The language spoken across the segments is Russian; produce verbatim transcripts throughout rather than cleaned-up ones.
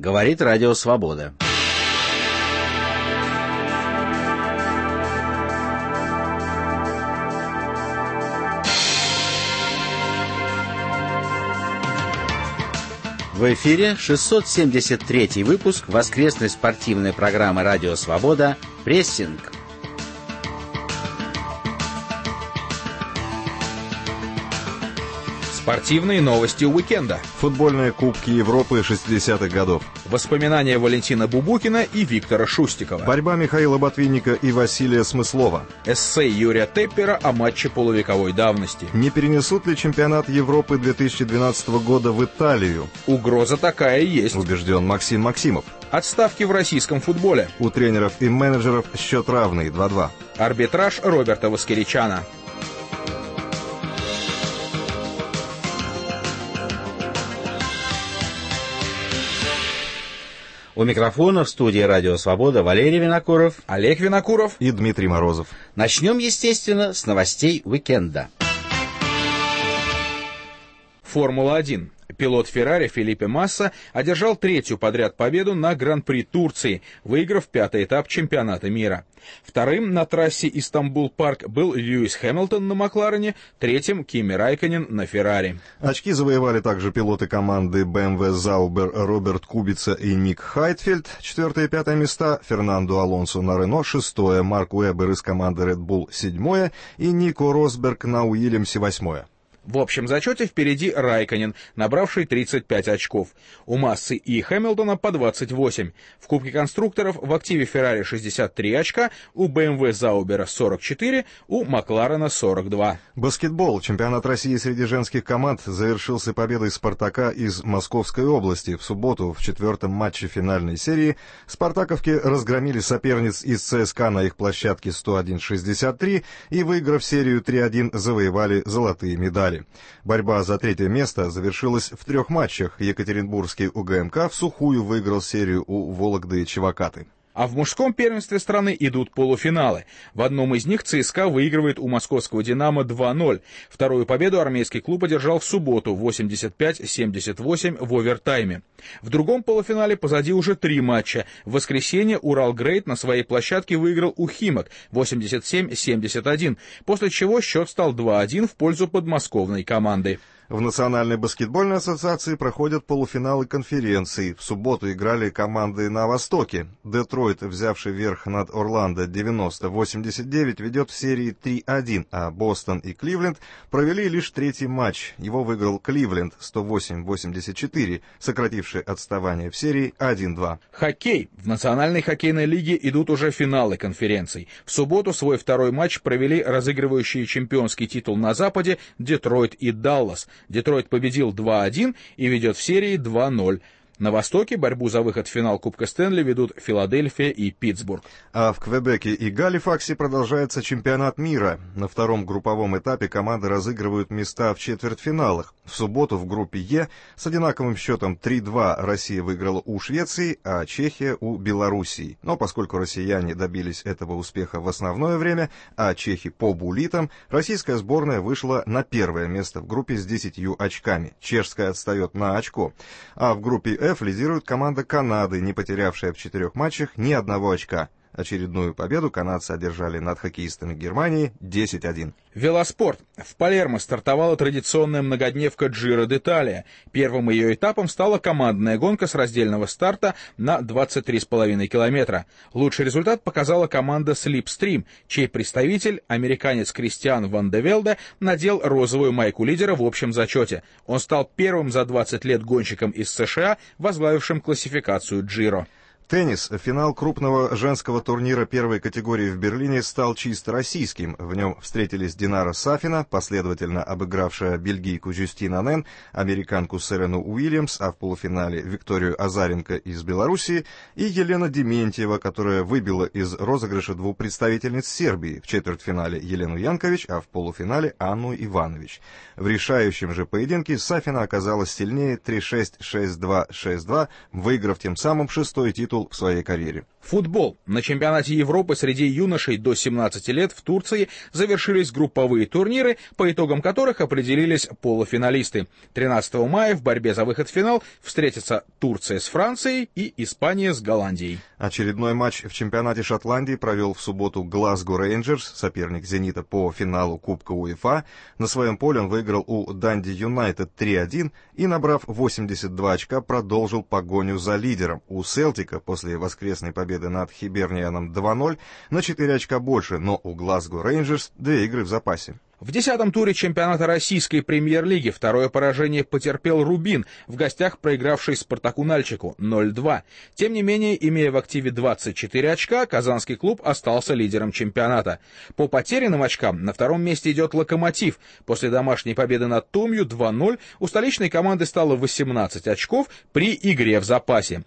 Говорит Радио Свобода. В эфире шестьсот семьдесят третий выпуск воскресной спортивной программы «Радио Свобода» «Прессинг». Спортивные новости уикенда. Футбольные кубки Европы шестидесятых годов. Воспоминания Валентина Бубукина и Виктора Шустикова. Борьба Михаила Ботвинника и Василия Смыслова. Эссе Юрия Теппера о матче полувековой давности. Не перенесут ли чемпионат Европы две тысячи двенадцатого года в Италию? Угроза такая есть. Убежден Максим Максимов. Отставки в российском футболе. У тренеров и менеджеров счет равный два-два. Арбитраж Роберта Воскеричана. У микрофона в студии «Радио Свобода» Валерий Винокуров, Олег Винокуров и Дмитрий Морозов. Начнем, естественно, с новостей уикенда. Формула-один. Пилот Феррари Фелипе Масса одержал третью подряд победу на Гран-при Турции, выиграв пятый этап чемпионата мира. Вторым на трассе Истамбул-Парк был Льюис Хэмилтон на Макларене, третьим Кими Райконен на Феррари. Очки завоевали также пилоты команды бэ эм вэ Заубер Роберт Кубица и Ник Хайтфельд, четвертое и пятое места, Фернандо Алонсо на Рено, шестое, Марк Уэбер из команды Red Bull, седьмое, и Нико Росберг на Уильямсе, восьмое. В общем зачете впереди Райконен, набравший тридцать пять очков. У Массы и Хэмилтона по двадцать восемь. В Кубке конструкторов в активе Феррари шестьдесят три очка, у бэ эм вэ Заубера сорок четыре, у Макларена сорок два. Баскетбол. Чемпионат России среди женских команд завершился победой «Спартака» из Московской области. В субботу в четвертом матче финальной серии спартаковки разгромили соперниц из ЦСКА на их площадке сто один шестьдесят три и, выиграв серию три один, завоевали золотые медали. Борьба за третье место завершилась в трех матчах. Екатеринбургский у гэ эм ка в сухую выиграл серию у Вологды Чевакаты. А в мужском первенстве страны идут полуфиналы. В одном из них ЦСКА выигрывает у московского «Динамо» два ноль. Вторую победу армейский клуб одержал в субботу восемьдесят пять семьдесят восемь в овертайме. В другом полуфинале позади уже три матча. В воскресенье Урал Грейт на своей площадке выиграл у Химок восемьдесят семь семьдесят один, после чего счет стал два один в пользу подмосковной команды. В Национальной баскетбольной ассоциации проходят полуфиналы конференции. В субботу играли команды на Востоке. Детройт, взявший верх над Орландо девяносто восемьдесят девять, ведет в серии три один, а Бостон и Кливленд провели лишь третий матч. Его выиграл Кливленд сто восемь восемьдесят четыре, сокративший отставание в серии один два. Хоккей. В Национальной хоккейной лиге идут уже финалы конференций. В субботу свой второй матч провели разыгрывающие чемпионский титул на Западе Детройт и Даллас. Детройт победил два один и ведет в серии два ноль. На Востоке борьбу за выход в финал Кубка Стэнли ведут Филадельфия и Питтсбург. А в Квебеке и Галифаксе продолжается чемпионат мира. На втором групповом этапе команды разыгрывают места в четвертьфиналах. В субботу в группе Е с одинаковым счетом три два Россия выиграла у Швеции, а Чехия у Белоруссии. Но поскольку россияне добились этого успеха в основное время, а чехи по буллитам, российская сборная вышла на первое место в группе с десятью очками. Чешская отстает на очко. А в группе F лидирует команда Канады, не потерявшая в четырех матчах ни одного очка. Очередную победу канадцы одержали над хоккеистами Германии десять один. Велоспорт. В Палермо стартовала традиционная многодневка Джиро д'Италия. Первым ее этапом стала командная гонка с раздельного старта на двадцать три с половиной километра. Лучший результат показала команда Slipstream, чей представитель, американец Кристиан Ван де Велде, надел розовую майку лидера в общем зачете. Он стал первым за двадцать лет гонщиком из США, возглавившим классификацию Джиро. Теннис. Финал крупного женского турнира первой категории в Берлине стал чисто российским. В нем встретились Динара Сафина, последовательно обыгравшая бельгийку Жюстин Анен, американку Серену Уильямс, а в полуфинале Викторию Азаренко из Белоруссии, и Елена Дементьева, которая выбила из розыгрыша двух представительниц Сербии. В четвертьфинале Елену Янкович, а в полуфинале Анну Иванович. В решающем же поединке Сафина оказалась сильнее три шесть шесть два шесть два, выиграв тем самым шестой титул провел в своей карьере. Футбол. На чемпионате Европы среди юношей до семнадцати лет в Турции завершились групповые турниры, по итогам которых определились полуфиналисты. тринадцатого мая в борьбе за выход в финал встретятся Турция с Францией и Испания с Голландией. Очередной матч в чемпионате Шотландии провел в субботу Глазго Рейнджерс, соперник «Зенита» по финалу Кубка УЕФА. На своем поле он выиграл у Данди Юнайтед три один и, набрав восемьдесят два очка, продолжил погоню за лидером. У Селтика после воскресной победы над Хибернианом два ноль на четыре очка больше, но у Глазго Рейнджерс две игры в запасе. В десятом туре чемпионата российской премьер-лиги второе поражение потерпел «Рубин», в гостях проигравший «Спартаку» Нальчику ноль два. Тем не менее, имея в активе двадцать четыре очка, казанский клуб остался лидером чемпионата. По потерянным очкам на втором месте идет «Локомотив». После домашней победы над Томью два ноль у столичной команды стало восемнадцать очков при игре в запасе.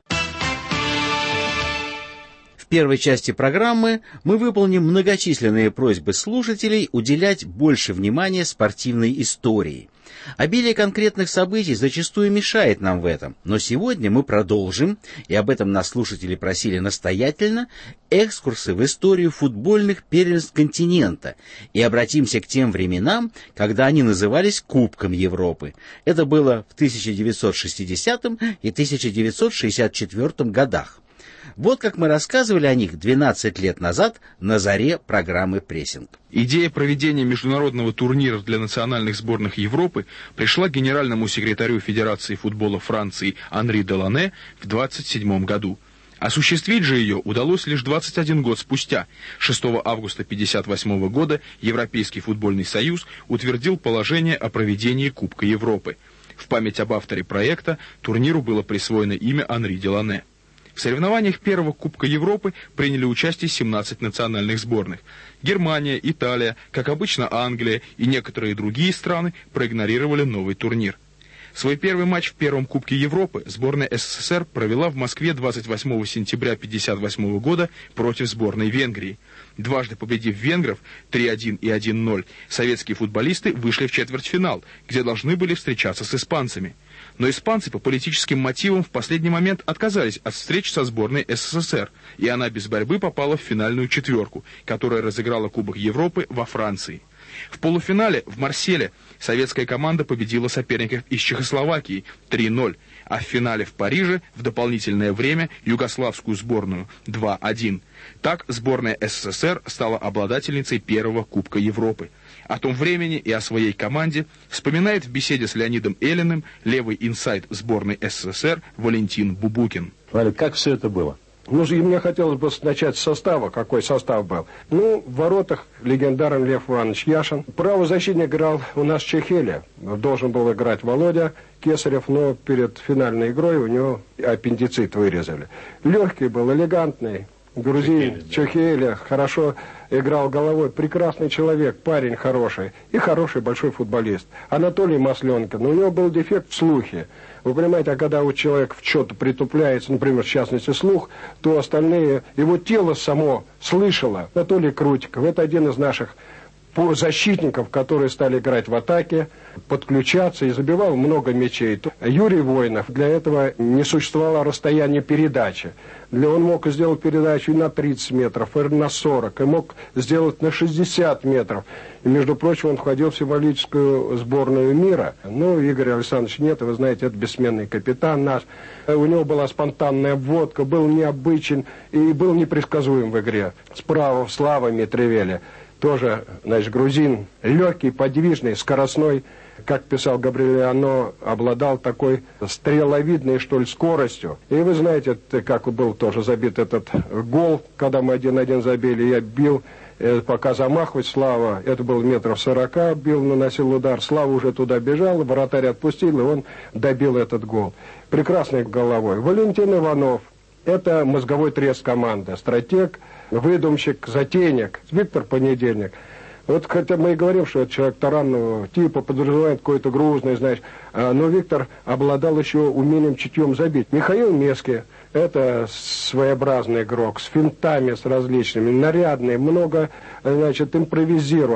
В первой части программы мы выполним многочисленные просьбы слушателей уделять больше внимания спортивной истории. Обилие конкретных событий зачастую мешает нам в этом, но сегодня мы продолжим, и об этом нас слушатели просили настоятельно, экскурсы в историю футбольных первенств континента и обратимся к тем временам, когда они назывались Кубком Европы. Это было в тысяча девятьсот шестидесятом и тысяча девятьсот шестьдесят четвёртом годах. Вот как мы рассказывали о них двенадцать лет назад на заре программы «Прессинг». Идея проведения международного турнира для национальных сборных Европы пришла генеральному секретарю Федерации футбола Франции Анри Делане в двадцать седьмом году. Осуществить же ее удалось лишь двадцать один год спустя. шестого августа пятьдесят восьмого года Европейский футбольный союз утвердил положение о проведении Кубка Европы. В память об авторе проекта турниру было присвоено имя Анри Делане. В соревнованиях первого Кубка Европы приняли участие семнадцать национальных сборных. Германия, Италия, как обычно Англия и некоторые другие страны проигнорировали новый турнир. Свой первый матч в первом Кубке Европы сборная СССР провела в Москве двадцать восьмого сентября тысяча девятьсот пятьдесят восьмого года против сборной Венгрии. Дважды победив венгров три один и один ноль, советские футболисты вышли в четвертьфинал, где должны были встречаться с испанцами. Но испанцы по политическим мотивам в последний момент отказались от встреч со сборной СССР, и она без борьбы попала в финальную четверку, которая разыграла Кубок Европы во Франции. В полуфинале в Марселе советская команда победила соперников из Чехословакии три ноль, а в финале в Париже в дополнительное время югославскую сборную два один. Так сборная СССР стала обладательницей первого Кубка Европы. О том времени и о своей команде вспоминает в беседе с Леонидом Эллиным левый инсайд сборной СССР Валентин Бубукин. Как все это было? Ну, и мне хотелось бы начать с состава, какой состав был. Ну, в воротах легендарный Лев Иванович Яшин. Правозащитник играл у нас Чехеля. Должен был играть Володя Кесарев, но перед финальной игрой у него аппендицит вырезали. Легкий был, элегантный. Грузин, Чехеля, хорошо играл головой, прекрасный человек, парень хороший и хороший большой футболист. Анатолий Масленкин, но у него был дефект в слухе. Вы понимаете, а когда у человека в что-то притупляется, например, в частности слух, то остальные, его тело само слышало. Анатолий Крутиков, это один из наших защитников, которые стали играть в атаке, подключаться и забивал много мячей. Юрий Воинов, для этого не существовало расстояния передачи. Для он мог сделать передачу и на тридцать метров, и на сорок, и мог сделать на шестьдесят метров. И, между прочим, он входил в символическую сборную мира. Ну, Игорь Александрович нет, вы знаете, это бессменный капитан наш. У него была спонтанная обводка, был необычен и был непредсказуем в игре. Справа Слава Митревеля. Тоже, значит, грузин, легкий, подвижный, скоростной, как писал Габриэлиано, обладал такой стреловидной, что ли, скоростью. И вы знаете, как был тоже забит этот гол, когда мы один-один забили, я бил, пока замахивать, Слава, это был метров сорока, бил, наносил удар, Слава уже туда бежал, вратарь отпустил, и он добил этот гол. Прекрасной головой. Валентин Иванов, это мозговой треск команды, стратег, выдумщик, затейник, Виктор Понедельник. Вот хотя мы и говорим, что это человек таранного типа, подразумевает какой-то грузный, знаешь, но Виктор обладал еще умением чутьем забить. Михаил Мески, это своеобразный игрок, с финтами, с различными, нарядный, много, значит, импровизировал.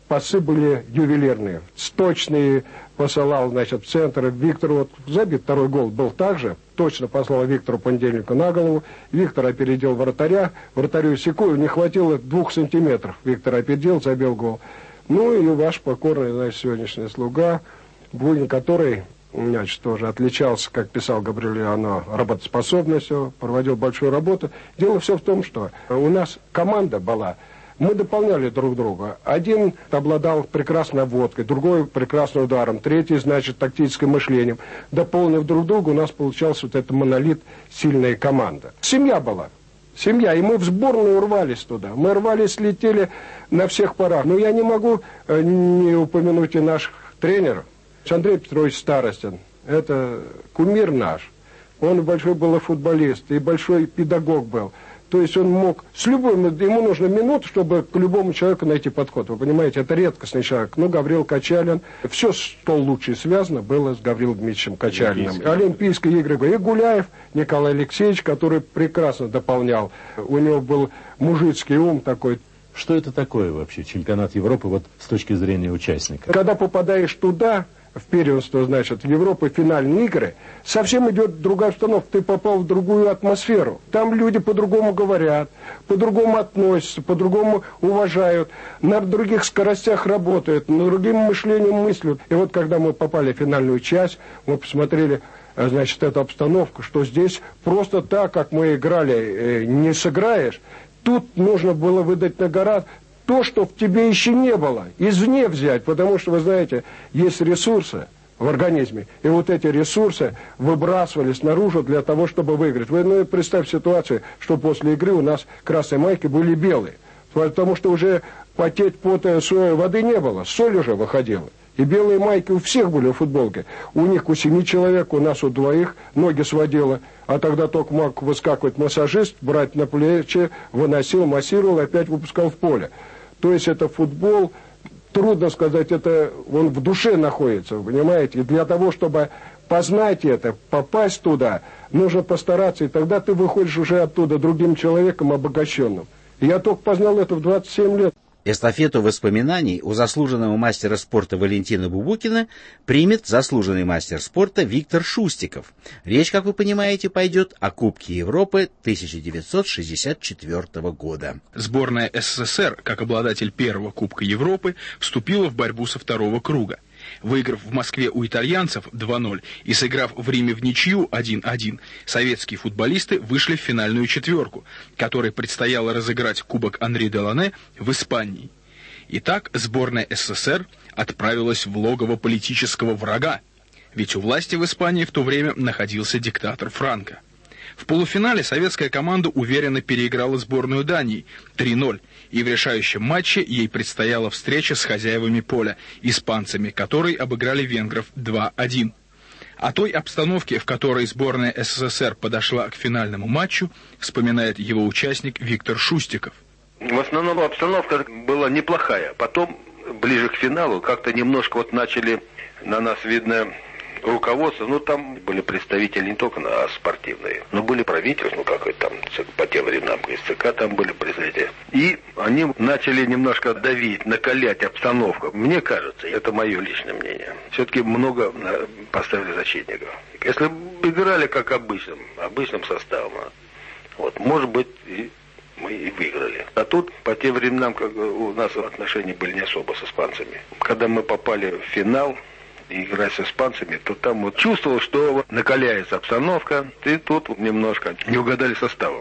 пасы были ювелирные. Точные посылал, значит, в центр. Виктор вот забит второй гол был также. Точно послал Виктору Понедельнику на голову. Виктор опередил вратаря. Вратарю секунду не хватило двух сантиметров. Виктор опередил, забил гол. Ну и ваш покорный, значит, сегодняшний слуга, Бунин, который, значит, тоже отличался, как писал Габрилиано, работоспособностью, проводил большую работу. Дело все в том, что у нас команда была. Мы дополняли друг друга. Один обладал прекрасной водкой, другой прекрасным ударом, третий, значит, тактическим мышлением. Дополнив друг друга, у нас получался вот этот монолит, сильная команда. Семья была. Семья. И мы в сборную рвались туда. Мы рвались, летели на всех парах. Но я не могу э, не упомянуть и наших тренеров. Андрей Петрович Старостин. Это кумир наш. Он большой был футболист и большой педагог был. То есть он мог, с любым, ему нужно минут, чтобы к любому человеку найти подход. Вы понимаете, это редкостный человек. Ну, Гаврил Качалин. Все, что лучше связано, было с Гаврилом Дмитриевичем Качалиным. Олимпийские, Олимпийские игры. И Гуляев Николай Алексеевич, который прекрасно дополнял. У него был мужицкий ум такой. Что это такое вообще, чемпионат Европы, вот с точки зрения участника? Когда попадаешь туда, в первенство, значит, в Европе финальные игры, совсем идет другая обстановка. Ты попал в другую атмосферу. Там люди по-другому говорят, по-другому относятся, по-другому уважают, на других скоростях работают, на другим мышлением мыслят. И вот когда мы попали в финальную часть, мы посмотрели, значит, эту обстановку, что здесь просто так, как мы играли, не сыграешь. Тут нужно было выдать на гора то, что в тебе еще не было, извне взять, потому что, вы знаете, есть ресурсы в организме, и вот эти ресурсы выбрасывались наружу для того, чтобы выиграть. Вы ну, представьте ситуацию, что после игры у нас красные майки были белые, потому что уже потеть пота соли воды не было, соль уже выходила. И белые майки у всех были в футболке. У них у семи человек, у нас у двоих ноги сводило. А тогда только мог выскакивать массажист, брать на плечи, выносил, массировал, опять выпускал в поле. То есть это футбол, трудно сказать, это он в душе находится, вы понимаете? И для того, чтобы познать это, попасть туда, нужно постараться, и тогда ты выходишь уже оттуда другим человеком, обогащенным. И я только познал это в двадцать семь лет. Эстафету воспоминаний у заслуженного мастера спорта Валентина Бубукина примет заслуженный мастер спорта Виктор Шустиков. Речь, как вы понимаете, пойдет о Кубке Европы тысяча девятьсот шестьдесят четвёртого года. Сборная СССР, как обладатель первого Кубка Европы, вступила в борьбу со второго круга. Выиграв в Москве у итальянцев два ноль и сыграв в Риме в ничью один один, советские футболисты вышли в финальную четверку, которой предстояло разыграть Кубок Анри Делане в Испании. Итак, сборная СССР отправилась в логово политического врага, ведь у власти в Испании в то время находился диктатор Франко. В полуфинале советская команда уверенно переиграла сборную Дании три ноль, и в решающем матче ей предстояла встреча с хозяевами поля, испанцами, которые обыграли венгров два один. О той обстановке, в которой сборная СССР подошла к финальному матчу, вспоминает его участник Виктор Шустиков. В основном обстановка была неплохая. Потом, ближе к финалу, как-то немножко вот начали на нас, видно, руководство, ну там были представители не только на спортивные, но были правительства, ну как это там, по тем временам из ЦК там были представители. И они начали немножко давить, накалять обстановку. Мне кажется, это мое личное мнение, все-таки много поставили защитников. Если бы играли как обычным, обычным составом, вот, может быть, и мы и выиграли. А тут по тем временам, как у нас отношения были не особо с испанцами. Когда мы попали в финал, и играть с испанцами, то там вот чувствовал, что накаляется обстановка, и тут немножко не угадали составом.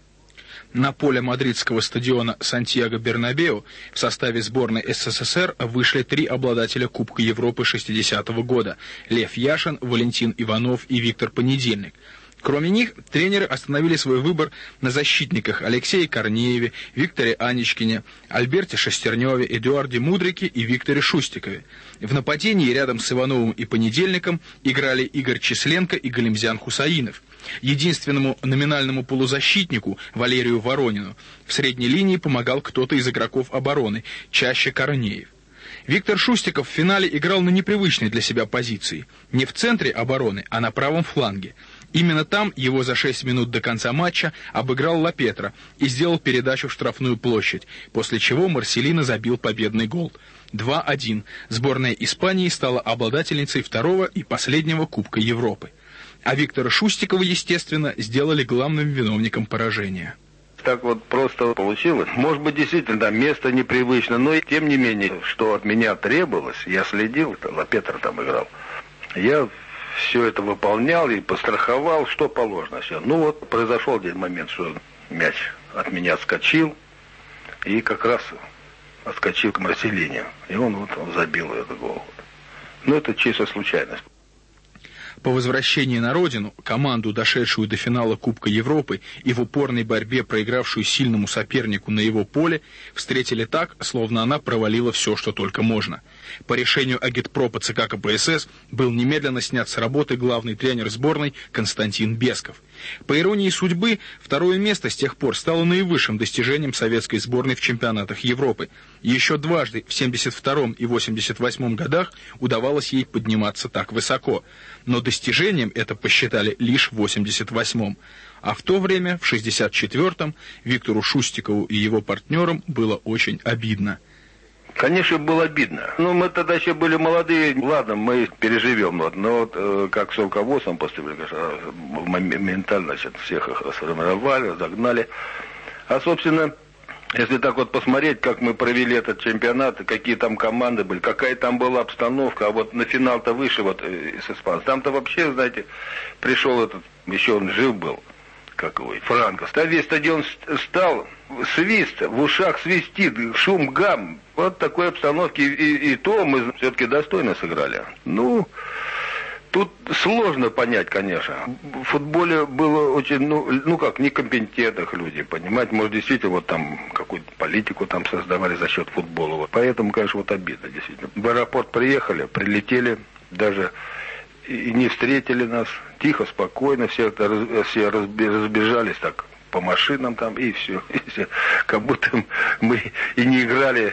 На поле мадридского стадиона Сантьяго-Бернабеу в составе сборной СССР вышли три обладателя Кубка Европы шестидесятого года – Лев Яшин, Валентин Иванов и Виктор Понедельник. Кроме них, тренеры остановили свой выбор на защитниках Алексее Корнееве, Викторе Аничкине, Альберте Шестерневе, Эдуарде Мудрике и Викторе Шустикове. В нападении рядом с Ивановым и Понедельником играли Игорь Численко и Галимзян Хусаинов. Единственному номинальному полузащитнику, Валерию Воронину, в средней линии помогал кто-то из игроков обороны, чаще Корнеев. Виктор Шустиков в финале играл на непривычной для себя позиции. Не в центре обороны, а на правом фланге. Именно там его за шесть минут до конца матча обыграл Ла Петра и сделал передачу в штрафную площадь, после чего Марселино забил победный гол. два один. Сборная Испании стала обладательницей второго и последнего Кубка Европы. А Виктора Шустикова, естественно, сделали главным виновником поражения. Так вот просто получилось. Может быть, действительно, да, место непривычно, но тем не менее, что от меня требовалось, я следил, Ла Петра там играл. Я все это выполнял и постраховал, что положено. Все. Ну вот, произошел один момент, что мяч от меня отскочил, и как раз отскочил к Марселине. И он вот он забил этот гол. Ну, это чисто случайность. По возвращении на родину команду, дошедшую до финала Кубка Европы и в упорной борьбе проигравшую сильному сопернику на его поле, встретили так, словно она провалила все, что только можно. По решению агитпропа ЦК КПСС был немедленно снят с работы главный тренер сборной Константин Бесков. По иронии судьбы, второе место с тех пор стало наивысшим достижением советской сборной в чемпионатах Европы. Еще дважды в семьдесят втором и восемьдесят восьмом годах удавалось ей подниматься так высоко. Но достижением это посчитали лишь в восемьдесят восьмом. А в то время, в шестьдесят четвёртом, Виктору Шустикову и его партнерам было очень обидно. Конечно, было обидно. Ну, мы тогда еще были молодые. Ладно, мы переживем. Вот. Но вот э, как с руководством поступили, конечно, моментально всех их сформировали, загнали. А, собственно, если так вот посмотреть, как мы провели этот чемпионат, какие там команды были, какая там была обстановка, а вот на финал-то выше вот э, с испанцем. Там-то вообще, знаете, пришел этот, еще он жив был, какой, Франко. Весь стадион стал, свист, в ушах свистит, шум, гам. Вот такой обстановке, и, и, и то мы все-таки достойно сыграли. Ну, тут сложно понять, конечно. В футболе было очень, ну, ну как, некомпетентных людей, понимаете. Может, действительно, вот там какую-то политику там создавали за счет футбола. Вот. Поэтому, конечно, вот обидно, действительно. В аэропорт приехали, прилетели, даже и не встретили нас. Тихо, спокойно, все, все разбежались так по машинам там, и все, и все. Как будто мы и не играли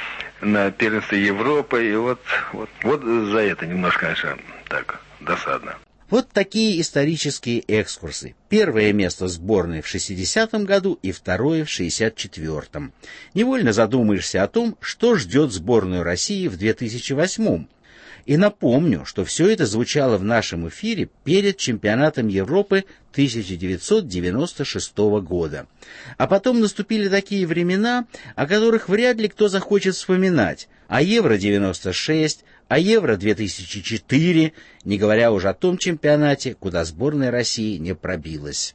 на первенстве Европы, и вот, вот, вот за это немножко, конечно, так, досадно. Вот такие исторические экскурсы. Первое место сборной в шестидесятом году и второе в шестьдесят четвёртом. Невольно задумаешься о том, что ждет сборную России в две тысячи восьмом. И напомню, что все это звучало в нашем эфире перед чемпионатом Европы тысяча девятьсот девяносто шестого года. А потом наступили такие времена, о которых вряд ли кто захочет вспоминать. А Евро девяносто шесть, а Евро две тысячи четыре, не говоря уже о том чемпионате, куда сборная России не пробилась.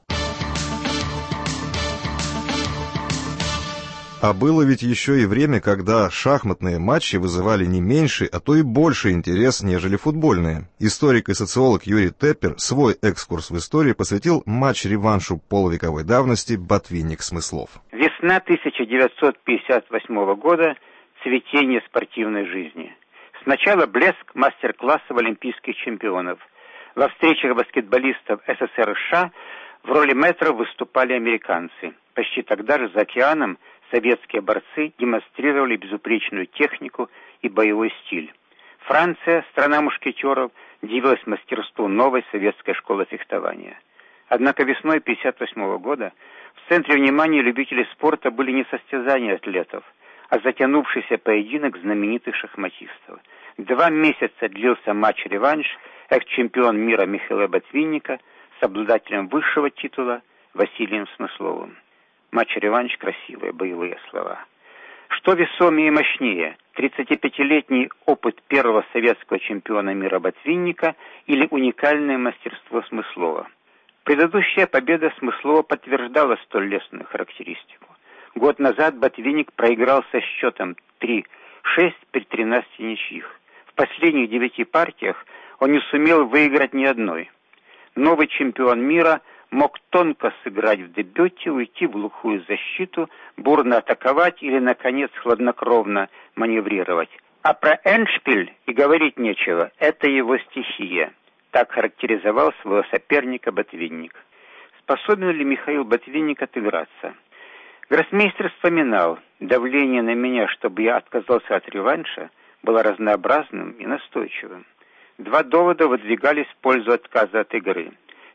А было ведь еще и время, когда шахматные матчи вызывали не меньший, а то и больше интерес, нежели футбольные. Историк и социолог Юрий Теппер свой экскурс в историю посвятил матч-реваншу полувековой давности «Ботвинник-Смыслов». Весна тысяча девятьсот пятьдесят восьмого года – цветение спортивной жизни. Сначала блеск мастер-классов олимпийских чемпионов. Во встречах баскетболистов СССР и США в роли мэтров выступали американцы. Почти тогда же за океаном советские борцы демонстрировали безупречную технику и боевой стиль. Франция, страна мушкетеров, дивилась мастерству новой советской школы фехтования. Однако весной тысяча девятьсот пятьдесят восьмого года в центре внимания любителей спорта были не состязания атлетов, а затянувшийся поединок знаменитых шахматистов. Два месяца длился матч-реванш экс-чемпион мира Михаила Ботвинника с обладателем высшего титула Василием Смысловым. Матч-реванш — красивые боевые слова. Что весомее и мощнее, тридцатипятилетний опыт первого советского чемпиона мира Ботвинника или уникальное мастерство Смыслова? Предыдущая победа Смыслова подтверждала столь лестную характеристику. Год назад Ботвинник проиграл со счетом три шесть при тринадцати ничьих. В последних девяти партиях он не сумел выиграть ни одной. Новый чемпион мира мог тонко сыграть в дебюте, уйти в глухую защиту, бурно атаковать или, наконец, хладнокровно маневрировать. А про эндшпиль и говорить нечего, это его стихия. Так характеризовал своего соперника Ботвинник. Способен ли Михаил Ботвинник отыграться? Гроссмейстер вспоминал: давление на меня, чтобы я отказался от реванша, было разнообразным и настойчивым. Два довода выдвигались в пользу отказа от игры.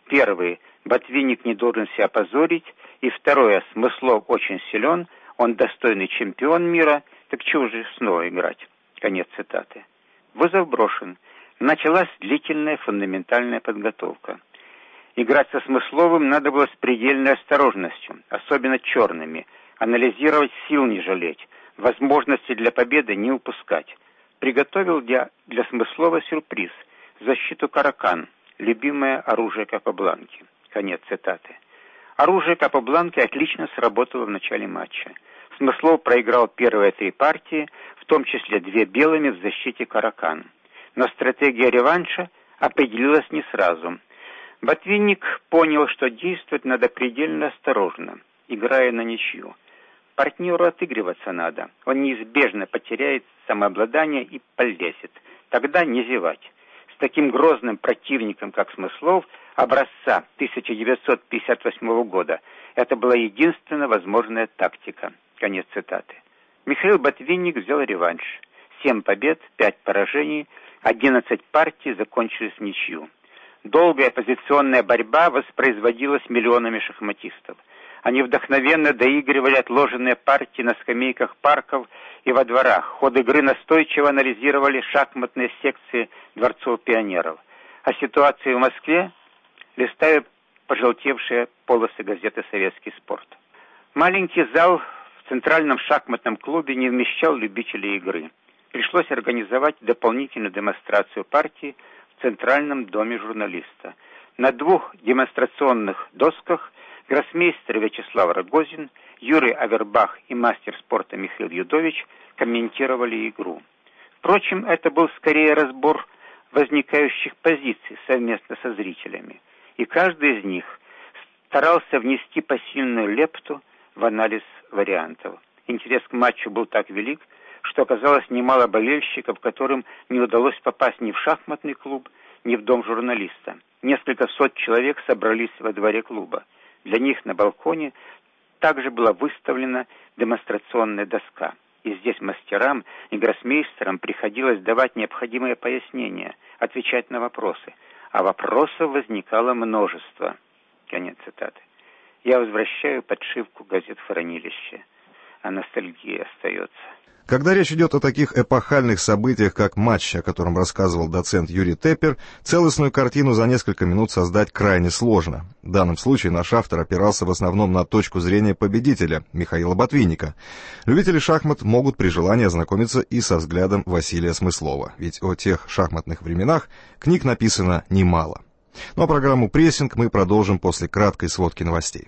Первый, Ботвинник не должен себя позорить. И второе, Смыслов очень силен, он достойный чемпион мира, так чего же снова играть? Конец цитаты. Вызов брошен. Началась длительная фундаментальная подготовка. Играть со Смысловым надо было с предельной осторожностью, особенно черными. Анализировать, сил не жалеть, возможности для победы не упускать. Приготовил для, для Смыслова сюрприз – защиту Каракан, любимое оружие Капабланки. Конец цитаты. Оружие Капабланки отлично сработало в начале матча. Смыслов проиграл первые три партии, в том числе две белыми в защите Каракан. Но стратегия реванша определилась не сразу. Ботвинник понял, что действовать надо предельно осторожно, играя на ничью. Партнеру отыгрываться надо, он неизбежно потеряет самообладание и полезет. Тогда не зевать. С таким грозным противником, как Смыслов, образца тысяча девятьсот пятьдесят восьмого года, это была единственная возможная тактика. Конец цитаты. Михаил Ботвинник взял реванш. Семь побед, пять поражений, одиннадцать партий закончились в ничью. Долгая позиционная борьба воспроизводилась миллионами шахматистов. Они вдохновенно доигрывали отложенные партии на скамейках парков и во дворах. Ход игры настойчиво анализировали шахматные секции дворцов пионеров. О ситуации в Москве листаю пожелтевшие полосы газеты «Советский спорт». Маленький зал в Центральном шахматном клубе не вмещал любителей игры. Пришлось организовать дополнительную демонстрацию партии в Центральном доме журналиста. На двух демонстрационных досках гроссмейстер Вячеслав Рогозин, Юрий Авербах и мастер спорта Михаил Юдович комментировали игру. Впрочем, это был скорее разбор возникающих позиций совместно со зрителями, и каждый из них старался внести посильную лепту в анализ вариантов. Интерес к матчу был так велик, что оказалось немало болельщиков, которым не удалось попасть ни в шахматный клуб, ни в дом журналиста. Несколько сот человек собрались во дворе клуба. Для них на балконе также была выставлена демонстрационная доска. И здесь мастерам и гроссмейстерам приходилось давать необходимые пояснения, отвечать на вопросы. А вопросов возникало множество. Конец цитаты. Я возвращаю подшивку газет «Хранилище», а ностальгия остается. Когда речь идет о таких эпохальных событиях, как матч, о котором рассказывал доцент Юрий Теппер, целостную картину за несколько минут создать крайне сложно. В данном случае наш автор опирался в основном на точку зрения победителя, Михаила Ботвинника. Любители шахмат могут при желании ознакомиться и со взглядом Василия Смыслова, ведь о тех шахматных временах книг написано немало. Ну а программу «Прессинг» мы продолжим после краткой сводки новостей.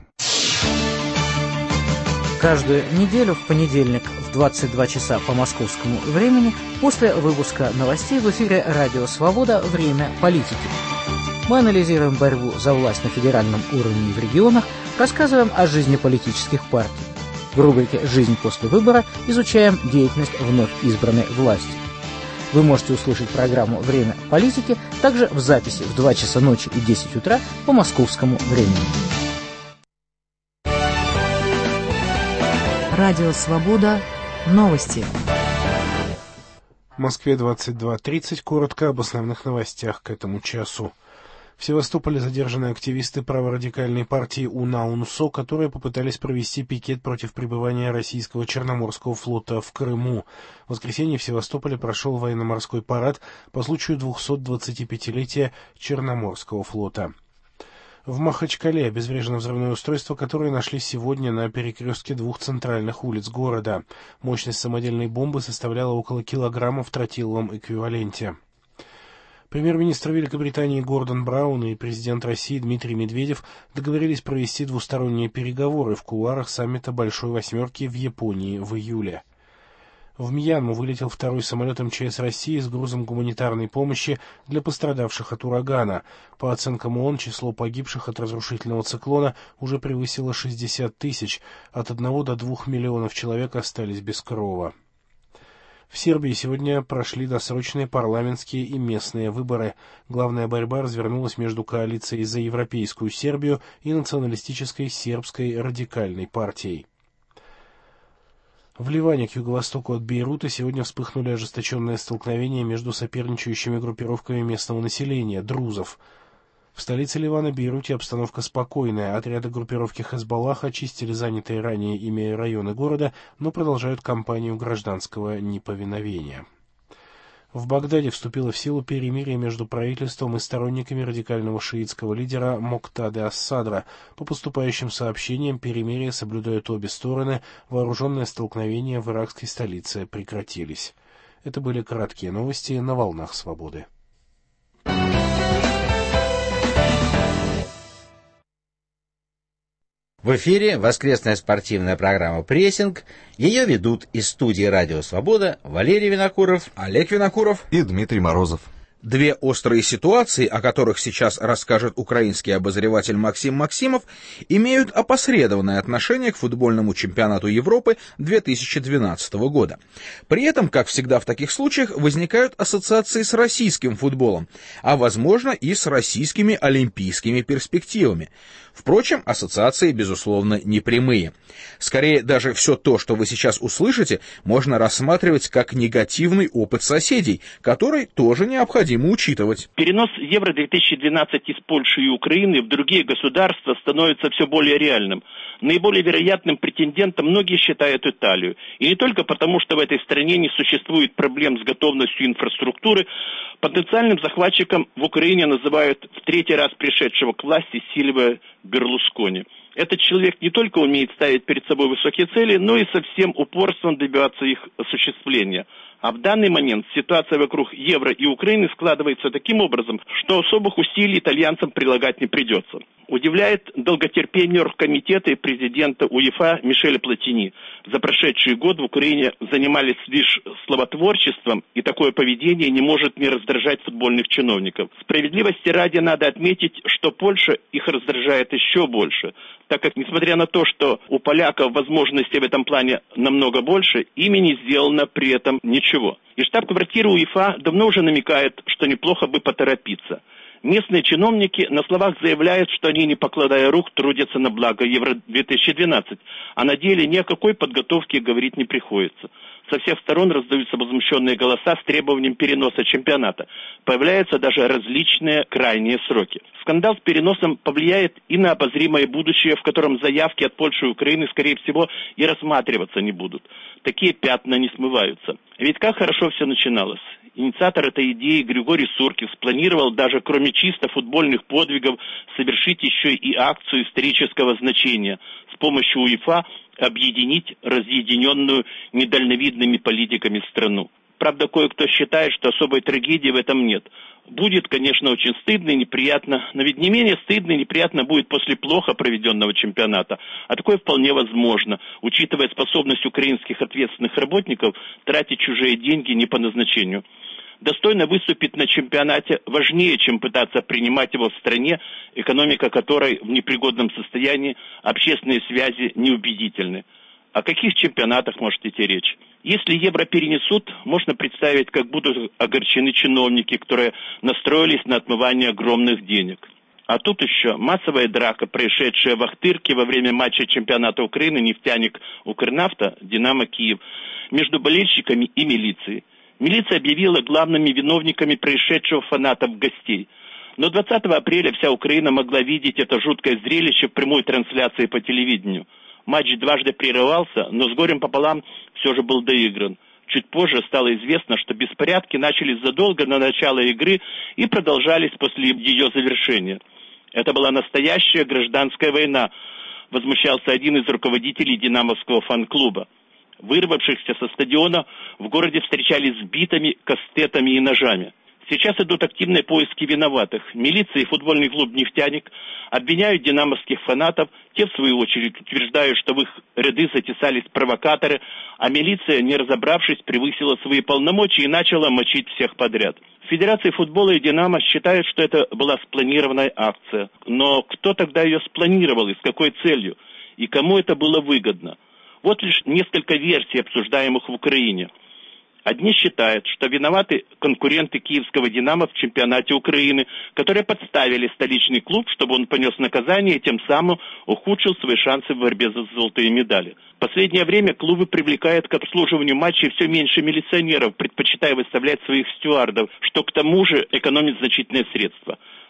Каждую неделю в понедельник в двадцать два часа по московскому времени после выпуска новостей в эфире «Радио Свобода. Время политики». Мы анализируем борьбу за власть на федеральном уровне и в регионах, рассказываем о жизни политических партий. В рубрике «Жизнь после выбора» изучаем деятельность вновь избранной власти. Вы можете услышать программу «Время политики» также в записи в два часа ночи и десять утра по московскому времени. Радио Свобода. Новости. В Москве двадцать два тридцать. Коротко об основных новостях к этому часу. В Севастополе задержаны активисты праворадикальной партии УНА-УНСО, которые попытались провести пикет против пребывания российского Черноморского флота в Крыму. В воскресенье в Севастополе прошел военно-морской парад по случаю двухсот-двадцатипятилетия Черноморского флота. В Махачкале обезврежено взрывное устройство, которое нашли сегодня на перекрестке двух центральных улиц города. Мощность самодельной бомбы составляла около килограмма в тротиловом эквиваленте. Премьер-министр Великобритании Гордон Браун и президент России Дмитрий Медведев договорились провести двусторонние переговоры в кулуарах саммита Большой Восьмерки в Японии в июле. В Мьянму вылетел второй самолет эм че эс России с грузом гуманитарной помощи для пострадавших от урагана. По оценкам ООН, число погибших от разрушительного циклона уже превысило шестьдесят тысяч. От одного до двух миллионов человек остались без крова. В Сербии сегодня прошли досрочные парламентские и местные выборы. Главная борьба развернулась между коалицией за европейскую Сербию и националистической сербской радикальной партией. В Ливане, к юго-востоку от Бейрута, сегодня вспыхнули ожесточенные столкновения между соперничающими группировками местного населения – друзов. В столице Ливана, Бейруте, обстановка спокойная. Отряды группировки Хезболлах очистили занятые ранее ими районы города, но продолжают кампанию гражданского неповиновения. В Багдаде вступило в силу перемирие между правительством и сторонниками радикального шиитского лидера Моктады ас-Садра. По поступающим сообщениям, перемирие соблюдают обе стороны, вооруженные столкновения в иракской столице прекратились. Это были краткие новости на волнах свободы. В эфире воскресная спортивная программа «Прессинг». Ее ведут из студии «Радио Свобода» Валерий Винокуров, Олег Винокуров и Дмитрий Морозов. Две острые ситуации, о которых сейчас расскажет украинский обозреватель Максим Максимов, имеют опосредованное отношение к футбольному чемпионату Европы две тысячи двенадцатого года. При этом, как всегда в таких случаях, возникают ассоциации с российским футболом, а возможно и с российскими олимпийскими перспективами. Впрочем, ассоциации, безусловно, не прямые. Скорее, даже все то, что вы сейчас услышите, можно рассматривать как негативный опыт соседей, который тоже необходимо учитывать. Перенос Евро две тысячи двенадцать из Польши и Украины в другие государства становится все более реальным. Наиболее вероятным претендентом многие считают Италию. И не только потому, что в этой стране не существует проблем с готовностью инфраструктуры. Потенциальным захватчиком в Украине называют в третий раз пришедшего к власти Сильвио Берлускони. Этот человек не только умеет ставить перед собой высокие цели, но и со всем упорством добиваться их осуществления. А в данный момент ситуация вокруг Евро и Украины складывается таким образом, что особых усилий итальянцам прилагать не придется. Удивляет долготерпение оргкомитета и президента УЕФА Мишеля Платини. За прошедший год в Украине занимались лишь словотворчеством, и такое поведение не может не раздражать футбольных чиновников. Справедливости ради надо отметить, что Польша их раздражает еще больше, так как, несмотря на то, что у поляков возможностей в этом плане намного больше, ими не сделано при этом ничего. И штаб-квартира УЕФА давно уже намекает, что неплохо бы поторопиться. Местные чиновники на словах заявляют, что они, не покладая рук, трудятся на благо Евро две тысячи двенадцать, а на деле ни о какой подготовке говорить не приходится. Со всех сторон раздаются возмущенные голоса с требованием переноса чемпионата. Появляются даже различные крайние сроки. Скандал с переносом повлияет и на обозримое будущее, в котором заявки от Польши и Украины, скорее всего, и рассматриваться не будут. Такие пятна не смываются. Ведь как хорошо все начиналось. Инициатор этой идеи Григорий Суркис спланировал даже, кроме чисто футбольных подвигов, совершить еще и акцию исторического значения. С помощью УЕФА объединить разъединенную недальновидными политиками страну. Правда, кое-кто считает, что особой трагедии в этом нет. Будет, конечно, очень стыдно и неприятно, но ведь не менее стыдно и неприятно будет после плохо проведенного чемпионата. А такое вполне возможно, учитывая способность украинских ответственных работников тратить чужие деньги не по назначению. Достойно выступить на чемпионате важнее, чем пытаться принимать его в стране, экономика которой в непригодном состоянии, общественные связи неубедительны. О каких чемпионатах может идти речь? Если Евро перенесут, можно представить, как будут огорчены чиновники, которые настроились на отмывание огромных денег. А тут еще массовая драка, происшедшая в Ахтырке во время матча чемпионата Украины «Нефтяник Укрнафта» «Динамо Киев» между болельщиками и милицией. Милиция объявила главными виновниками происшедшего фанатов гостей. Но двадцатого апреля вся Украина могла видеть это жуткое зрелище в прямой трансляции по телевидению. Матч дважды прерывался, но с горем пополам все же был доигран. Чуть позже стало известно, что беспорядки начались задолго до начала игры и продолжались после ее завершения. Это была настоящая гражданская война, возмущался один из руководителей динамовского фан-клуба. Вырвавшихся со стадиона в городе встречали с битами, кастетами и ножами. Сейчас идут активные поиски виноватых. Милиция и футбольный клуб «Нефтяник» обвиняют динамовских фанатов. Те, в свою очередь, утверждают, что в их ряды затесались провокаторы, а милиция, не разобравшись, превысила свои полномочия и начала мочить всех подряд. В Федерации футбола и «Динамо» считают, что это была спланированная акция. Но кто тогда ее спланировал и с какой целью? И кому это было выгодно? Вот лишь несколько версий, обсуждаемых в Украине. Одни считают, что виноваты конкуренты киевского «Динамо» в чемпионате Украины, которые подставили столичный клуб, чтобы он понес наказание и тем самым ухудшил свои шансы в борьбе за золотые медали. В последнее время клубы привлекают к обслуживанию матчей все меньше милиционеров, предпочитая выставлять своих стюардов, что к тому же экономит значительные средства.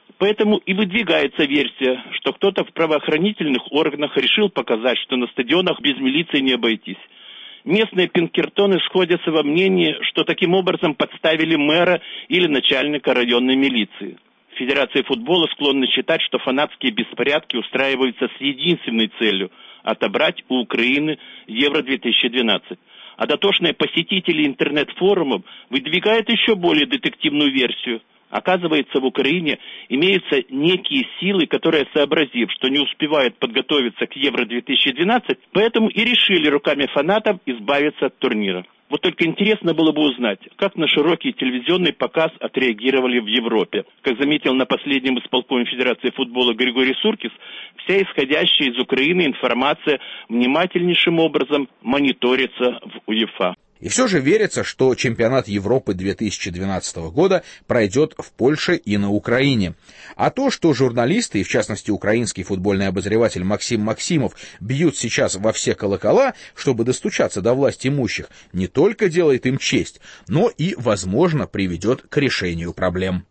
Поэтому и выдвигается версия, что кто-то в правоохранительных органах решил показать, что на стадионах без милиции не обойтись. Местные пинкертоны сходятся во мнении, что таким образом подставили мэра или начальника районной милиции. В Федерации футбола склонны считать, что фанатские беспорядки устраиваются с единственной целью – отобрать у Украины Евро две тысячи двенадцать. А дотошные посетители интернет-форумов выдвигают еще более детективную версию. Оказывается, в Украине имеются некие силы, которые, сообразив, что не успевают подготовиться к Евро две тысячи двенадцать, поэтому и решили руками фанатов избавиться от турнира. Вот только интересно было бы узнать, как на широкий телевизионный показ отреагировали в Европе. Как заметил на последнем исполкоме Федерации футбола Григорий Суркис, вся исходящая из Украины информация внимательнейшим образом мониторится в УЕФА. И все же верится, что чемпионат Европы две тысячи двенадцатого года пройдет в Польше и на Украине. А то, что журналисты, и в частности украинский футбольный обозреватель Максим Максимов, бьют сейчас во все колокола, чтобы достучаться до власть имущих, не только делает им честь, но и, возможно, приведет к решению проблем.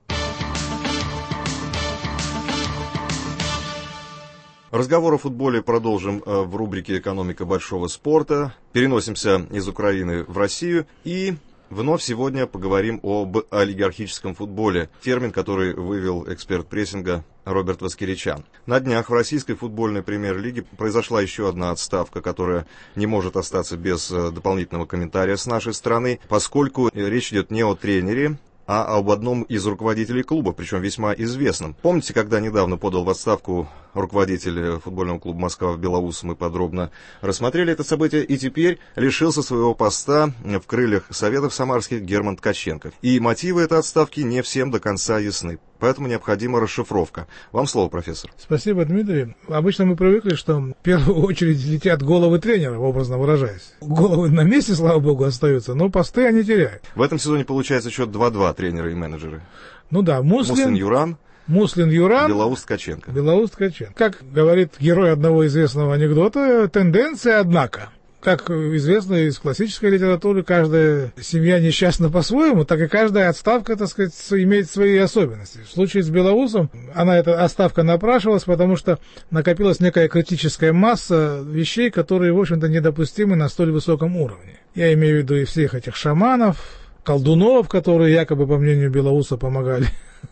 Разговор о футболе продолжим в рубрике «Экономика большого спорта». Переносимся из Украины в Россию и вновь сегодня поговорим об олигархическом футболе. Термин, который вывел эксперт прессинга Роберт Воскеричан. На днях в российской футбольной премьер-лиге произошла еще одна отставка, которая не может остаться без дополнительного комментария с нашей стороны, поскольку речь идет не о тренере, а об одном из руководителей клуба, причем весьма известном. Помните, когда недавно подал в отставку руководитель футбольного клуба «Москва» в Белоусово, мы подробно рассмотрели это событие, и теперь лишился своего поста в крыльях Советов самарских Герман Ткаченко. И мотивы этой отставки не всем до конца ясны, поэтому необходима расшифровка. Вам слово, профессор. Спасибо, Дмитрий. Обычно мы привыкли, что в первую очередь летят головы тренеров, образно выражаясь. Головы на месте, слава богу, остаются, но посты они теряют. В этом сезоне получается счет два-два, тренеры и менеджеры. Ну да, Муслин... Муслин Юран. Муслин Юран, Белоус Ткаченко. Белоус Ткаченко. Как говорит герой одного известного анекдота, тенденция, однако. Как известно из классической литературы, каждая семья несчастна по-своему, так и каждая отставка, так сказать, имеет свои особенности. В случае с Белоусом, она, эта отставка напрашивалась, потому что накопилась некая критическая масса вещей, которые, в общем-то, недопустимы на столь высоком уровне. Я имею в виду и всех этих шаманов, колдунов, которые якобы, по мнению Белоуса, помогали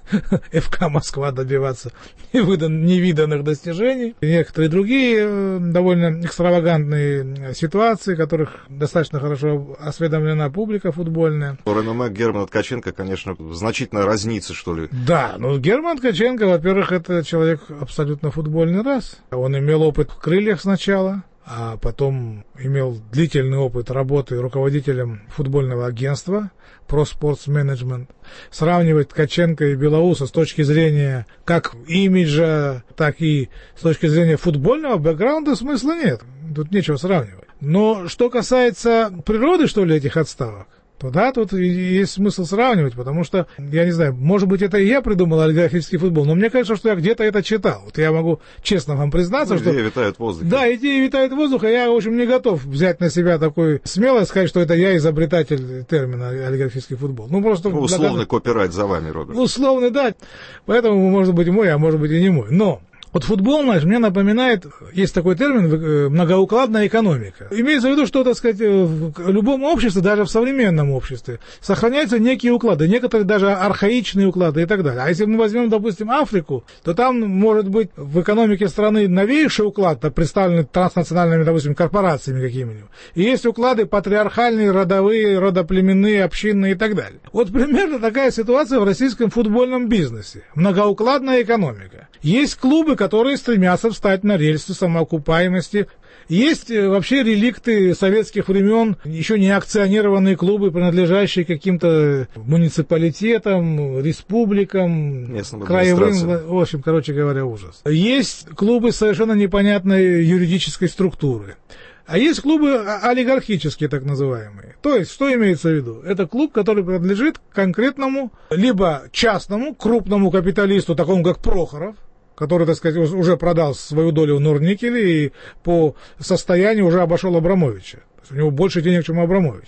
ФК Москва добиваться невиданных достижений. И некоторые другие довольно экстравагантные ситуации, которых достаточно хорошо осведомлена публика футбольная. Реноме Германа Ткаченко, конечно, значительно разнится, что ли. Да, ну Герман Ткаченко, во-первых, это человек абсолютно футбольный рас. Он имел опыт в крыльях сначала, а потом имел длительный опыт работы руководителем футбольного агентства Pro Sports Management. Сравнивать Ткаченко и Белоуса с точки зрения как имиджа, так и с точки зрения футбольного бэкграунда смысла нет. Тут нечего сравнивать. Но что касается природы, что ли, этих отставок, то да, тут есть смысл сравнивать, потому что, я не знаю, может быть, это и я придумал олигархический футбол, но мне кажется, что я где-то это читал. Вот я могу честно вам признаться, ну, что... Идея витает в воздухе. Да, идея витает в воздухе, я, в общем, не готов взять на себя такой смелость, сказать, что это я изобретатель термина олигархический футбол. Ну, просто... Ну, условный копирайт за вами, Роберт. Условный, да. Поэтому, может быть, мой, а может быть, и не мой. Но... Вот футбол наш мне напоминает, есть такой термин, многоукладная экономика. Имеется в виду, что, так сказать, в любом обществе, даже в современном обществе, сохраняются некие уклады, некоторые даже архаичные уклады и так далее. А если мы возьмем, допустим, Африку, то там может быть в экономике страны новейший уклад, представленный транснациональными, допустим, корпорациями какими-нибудь. И есть уклады патриархальные, родовые, родоплеменные, общинные и так далее. Вот примерно такая ситуация в российском футбольном бизнесе. Многоукладная экономика. Есть клубы, которые стремятся встать на рельсы самоокупаемости. Есть вообще реликты советских времен, еще не акционированные клубы, принадлежащие каким-то муниципалитетам, республикам, краевым, в общем, короче говоря, ужас. Есть клубы совершенно непонятной юридической структуры. А есть клубы олигархические, так называемые. То есть, что имеется в виду? Это клуб, который принадлежит конкретному, либо частному, крупному капиталисту, такому как Прохоров, который, так сказать, уже продал свою долю в Норникеле и по состоянию уже обошел Абрамовича. То есть у него больше денег, чем у Абрамовича.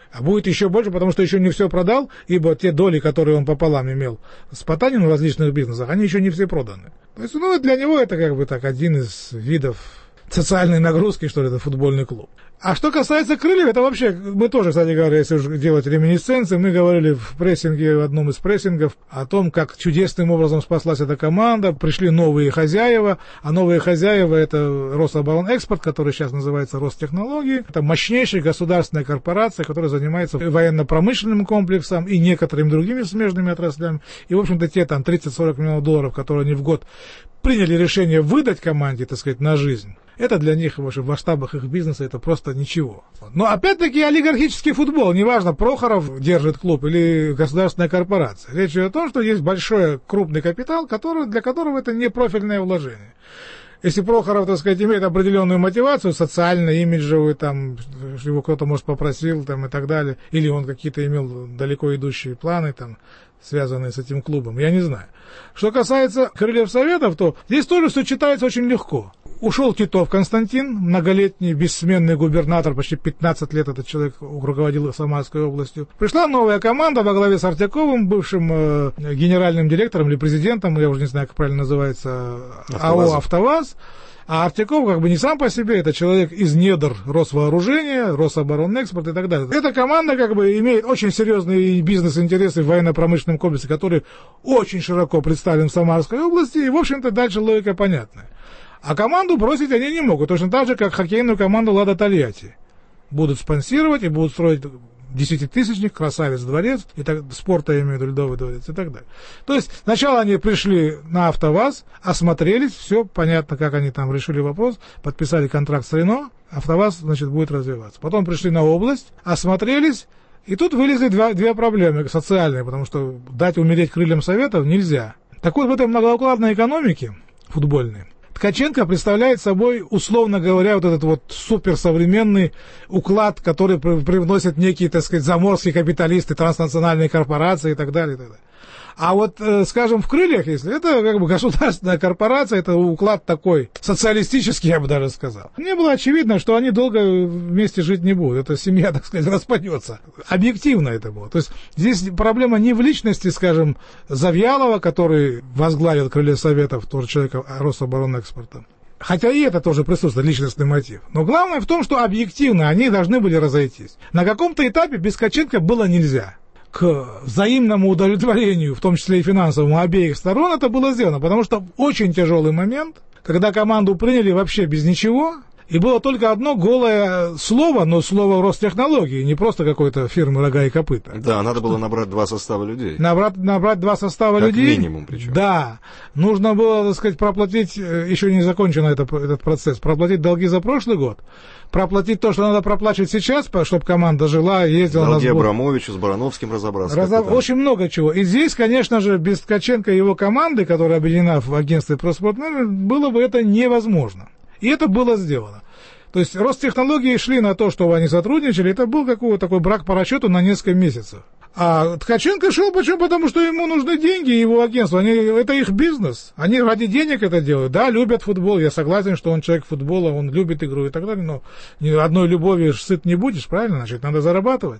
А будет еще больше, потому что еще не все продал, ибо те доли, которые он пополам имел с Потаниным в различных бизнесах, они еще не все проданы. То есть, ну, для него это как бы так один из видов социальной нагрузки, что ли, это футбольный клуб. А что касается крыльев, это вообще, мы тоже, кстати говоря, если уже делать реминисценции, мы говорили в прессинге, в одном из прессингов, о том, как чудесным образом спаслась эта команда, пришли новые хозяева, а новые хозяева это Рособоронэкспорт, который сейчас называется Ростехнологии, это мощнейшая государственная корпорация, которая занимается военно-промышленным комплексом и некоторыми другими смежными отраслями, и, в общем-то, те там тридцать-сорок миллионов долларов, которые они в год приняли решение выдать команде, так сказать, на жизнь, это для них, в общем, в масштабах их бизнеса это просто ничего. Но опять-таки олигархический футбол, неважно, Прохоров держит клуб или государственная корпорация. Речь идет о том, что есть большой крупный капитал, который, для которого это не профильное вложение. Если Прохоров, так сказать, имеет определенную мотивацию, социальную, имиджевую, там, его кто-то, может, попросил, там, и так далее, или он какие-то имел далеко идущие планы, там, связанные с этим клубом, я не знаю. Что касается Крыльев Советов, то здесь тоже все читается очень легко. Ушел Титов Константин, многолетний бессменный губернатор, почти пятнадцать лет этот человек руководил Самарской областью. Пришла новая команда во главе с Артяковым, бывшим э, генеральным директором или президентом, я уже не знаю, как правильно называется, АО «АвтоВАЗ». А Артяков как бы не сам по себе, это человек из недр Росвооружения, Рособоронэкспорт и так далее. Эта команда как бы имеет очень серьезные бизнес-интересы в военно-промышленном комплексе, который очень широко представлен в Самарской области, и, в общем-то, дальше логика понятная. А команду бросить они не могут, точно так же, как хоккейную команду «Лада Тольятти». Будут спонсировать и будут строить десятитысячник, красавец дворец, и так, спорта я имею в виду, ледовый дворец и так далее. То есть сначала они пришли на АвтоВАЗ, осмотрелись, все понятно, как они там решили вопрос, подписали контракт с Рено, АвтоВАЗ, значит, будет развиваться. Потом пришли на область, осмотрелись, и тут вылезли два, две проблемы социальные, потому что дать умереть крыльям Советов нельзя. Так вот, в этой многоукладной экономике футбольной Ткаченко представляет собой, условно говоря, вот этот вот суперсовременный уклад, который привносят некие, так сказать, заморские капиталисты, транснациональные корпорации и так далее, и так далее. А вот, э, скажем, в «Крыльях», если это как бы государственная корпорация, это уклад такой социалистический, я бы даже сказал. Мне было очевидно, что они долго вместе жить не будут. Эта семья, так сказать, распадется. Объективно это было. То есть здесь проблема не в личности, скажем, Завьялова, который возглавил «Крылья Советов», тоже человека Рособоронэкспорта. Хотя и это тоже присутствует, личностный мотив. Но главное в том, что объективно они должны были разойтись. На каком-то этапе без Ткаченко было нельзя. К взаимному удовлетворению, в том числе и финансовому, обеих сторон это было сделано, потому что очень тяжелый момент, когда команду приняли вообще без ничего, и было только одно голое слово, но слово Ростехнологии, не просто какой-то фирмы «Рога и копыта». Да, надо было набрать два состава людей. Набрать, набрать два состава как людей. Как минимум причем. Да. Нужно было, так сказать, проплатить, еще не закончен это, этот процесс, проплатить долги за прошлый год, проплатить то, что надо проплачивать сейчас, чтобы команда жила, ездила долги на сбор. Абрамовичу, с Барановским разобраться. Разоб... Очень много чего. И здесь, конечно же, без Ткаченко и его команды, которая объединена в агентстве «Проспортменеджмент», было бы это невозможно. И это было сделано. То есть Ростехнологии шли на то, чтобы они сотрудничали, это был какой-то такой брак по расчету на несколько месяцев. А Ткаченко шел почему? Потому что ему нужны деньги, его агентство, они, это их бизнес, они ради денег это делают. Да, любят футбол, я согласен, что он человек футбола, он любит игру и так далее, но ни одной любовью сыт не будешь, правильно? Значит, надо зарабатывать.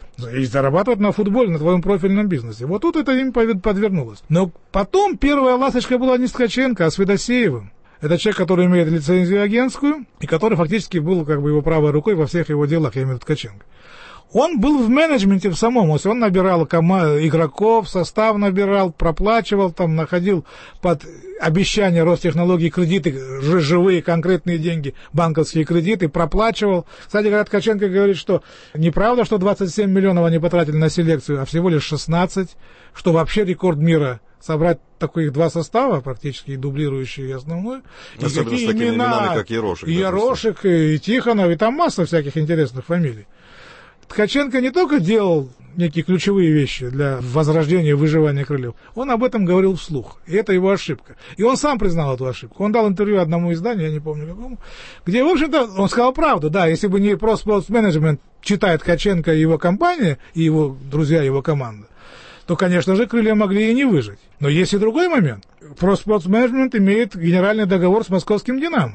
И зарабатывать на футболе, на твоем профильном бизнесе. Вот тут это им подвернулось. Но потом первая ласточка была не с Ткаченко, а с Федосеевым. Это человек, который имеет лицензию агентскую, и который фактически был как бы его правой рукой во всех его делах, я имею в виду Ткаченко. Он был в менеджменте в самом, то есть он набирал кома- игроков, состав набирал, проплачивал, там находил под обещание Ростехнологий кредиты, живые конкретные деньги, банковские кредиты, проплачивал. Кстати говоря, Ткаченко говорит, что неправда, что двадцать семь миллионов они потратили на селекцию, а всего лишь шестнадцать, что вообще рекорд мира. Собрать таких два состава, практически дублирующие и основной. Особенно и какие с такими имена, именами, как Ерошек. И Ерошек, и Тихонов, и там масса всяких интересных фамилий. Ткаченко не только делал некие ключевые вещи для возрождения и выживания крыльев, он об этом говорил вслух. И это его ошибка. И он сам признал эту ошибку. Он дал интервью одному изданию, я не помню какому, где, в общем-то, он сказал правду. Да, если бы не Pro Sports Management, читает Ткаченко и его компания, и его друзья, его команда, то, конечно же, крылья могли и не выжить. Но есть и другой момент. Pro Sports Management имеет генеральный договор с московским «Динамо».